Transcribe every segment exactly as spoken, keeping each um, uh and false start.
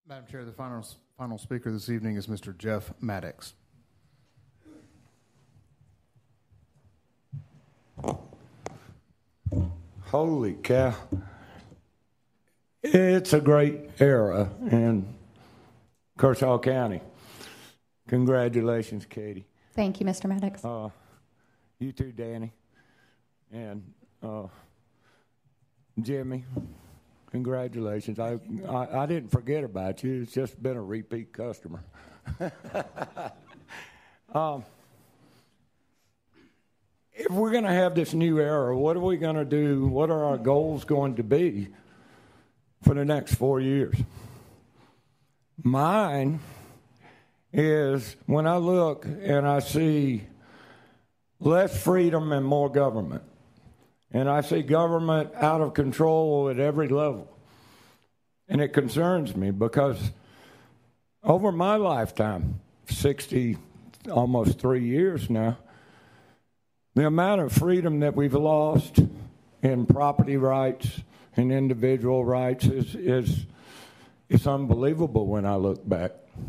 Madam Chair, the final, final speaker this evening is Mister Jeff Maddox. Holy cow. It's a great era in Kershaw County. Congratulations, Katie. Thank you, Mister Maddox. Uh, you too, Danny. And uh, Jimmy, congratulations. I, I I didn't forget about you. It's just been a repeat customer. um, if we're going to have this new era, what are we going to do? What are our goals going to be for the next four years? Mine is when I look and I see less freedom and more government. And I see government out of control at every level. And it concerns me because over my lifetime, sixty, almost three years now, the amount of freedom that we've lost in property rights and individual rights is is is unbelievable when I look back.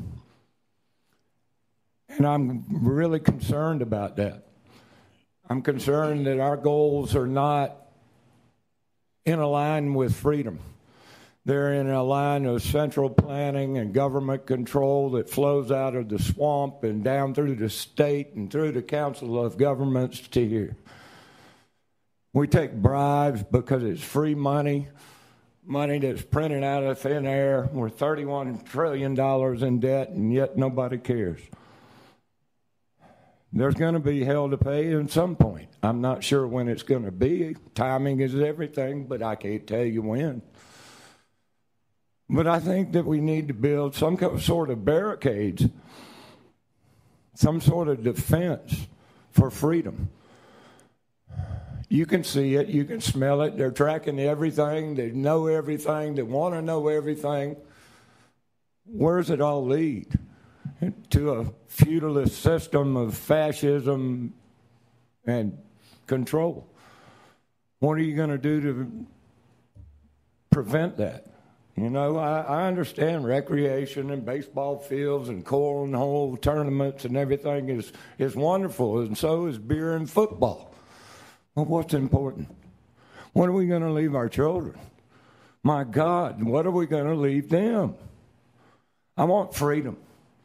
And I'm really concerned about that. I'm concerned that our goals are not in a line with freedom. They're in a line of central planning and government control that flows out of the swamp and down through the state and through the Council of Governments to here. We take bribes because it's free money, money that's printed out of thin air. We're thirty-one trillion dollars in debt, and yet nobody cares. There's going to be hell to pay at some point. I'm not sure when it's going to be. Timing is everything, but I can't tell you when. But I think that we need to build some sort of barricades, some sort of defense for freedom. You can see it. You can smell it. They're tracking everything. They know everything. They want to know everything. Where does it all lead? To a feudalist system of fascism and control. What are you going to do to prevent that? You know, I, I understand recreation and baseball fields and cornhole tournaments and everything is, is wonderful, and so is beer and football. But what's important? What are we going to leave our children? My God, what are we going to leave them? I want freedom.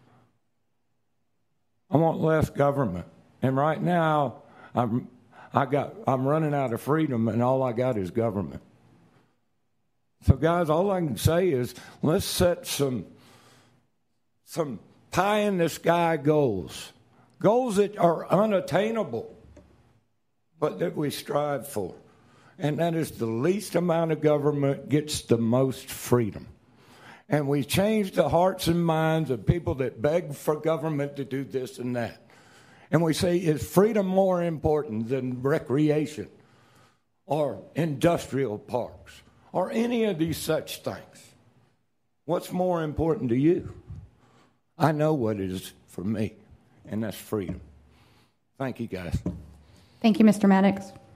I want less government. And right now, I'm, I got, I'm running out of freedom, and all I got is government. So, guys, all I can say is let's set some, some pie-in-the-sky goals, goals that are unattainable, but that we strive for. And that is the least amount of government gets the most freedom. And we change the hearts and minds of people that beg for government to do this and that. And we say, is freedom more important than recreation or industrial parks or any of these such things? What's more important to you? I know what it is for me, and that's freedom. Thank you, guys. Thank you, Mister Maddox.